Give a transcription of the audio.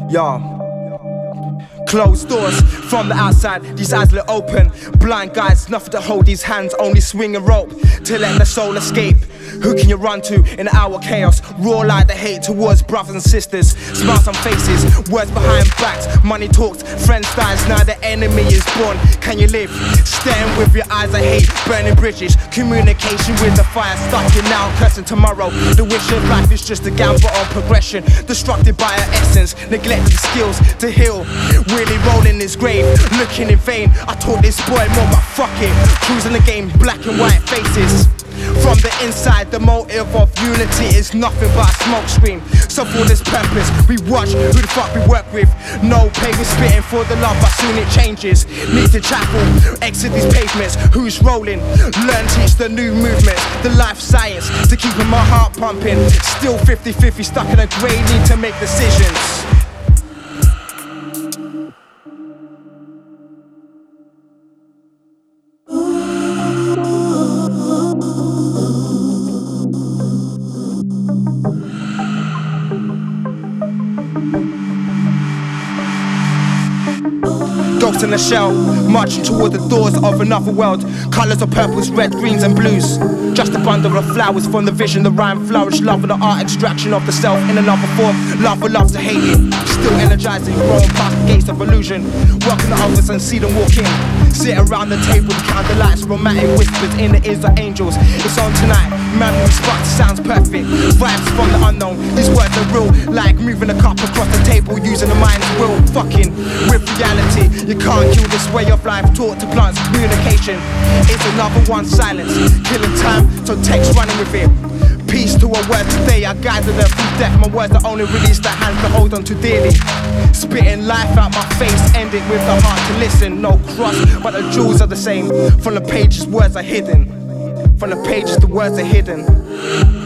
Yo. Closed doors from the outside, these eyes lit open. Blind guys, nothing to hold these hands, only swing a rope to let the soul escape. Who can you run to in an hour chaos? Raw like the hate towards brothers and sisters. Smiles on faces, words behind backs. Money talks, friends dies, now the enemy is born. Can you live? Staring with your eyes of hate, burning bridges. Communication with the fire, stuck in now, cursing tomorrow. The wish of life is just a gamble on progression. Destructed by our essence, neglected the skills to heal. Really rolling his grave, looking in vain. I taught this boy more, but fuck it. Cruising the game, black and white faces. From the inside, the motive of unity is nothing but a smoke screen. So for this purpose, we watch who the fuck we work with. No pay, we're spitting for the love, but soon it changes. Need to chapel, exit these pavements. Who's rolling? Learn, teach the new movements. The life science to keeping my heart pumping. Still 50-50, stuck in a grey, need to make decisions. Ghosts in a shell, marching toward the doors of another world. Colours of purples, red, greens and blues. Just a bundle of flowers from the vision, the rhyme flourish. Love of the art, extraction of the self in another form. Love for love to hate it, still energizing, growing past the gates of illusion. Welcome the others and see them walk in. Sit around the table, count the lights, romantic whispers in the ears of angels. It's on tonight, memory sparks, sounds perfect. Vibes from the unknown, these words are real. Like moving a cup across the table, using the mind's will. Fucking with reality, you can't kill this way of life. Taught to plants, communication. It's another one, silence, killing time, so text running with it. Peace to a word today, I guided her through death. My words are only release the hands to hold on to dearly. Spitting life out my face, end it with the heart to listen. No cross, but the jewels are the same. From the pages, words are hidden. From the pages, the words are hidden.